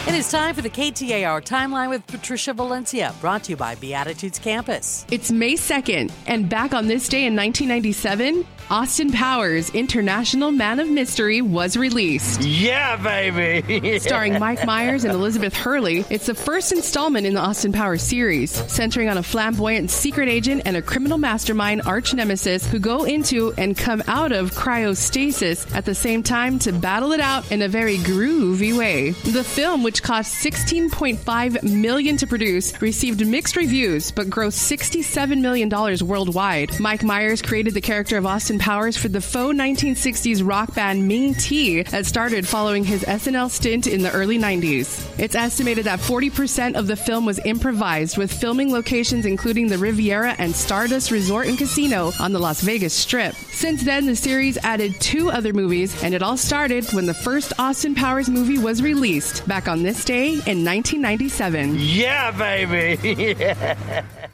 It is time for the KTAR Timeline with Patricia Valencia, brought to you by Beatitudes Campus. It's May 2nd, and back on this day in 1997, Austin Powers, International Man of Mystery, was released. Yeah, baby! Starring Mike Myers and Elizabeth Hurley, it's the first installment in the Austin Powers series, centering on a flamboyant secret agent and a criminal mastermind arch nemesis who go into and come out of cryostasis at the same time to battle it out in a very groovy way. The film, which cost $16.5 million to produce, received mixed reviews but grossed $67 million worldwide. Mike Myers created the character of Austin Powers for the faux 1960s rock band Ming T that started following his SNL stint in the early 90s. It's estimated that 40% of the film was improvised, with filming locations including the Riviera and Stardust Resort and Casino on the Las Vegas Strip. Since then, the series added 2 other movies, and it all started when the first Austin Powers movie was released back on this day in 1997. Yeah, baby!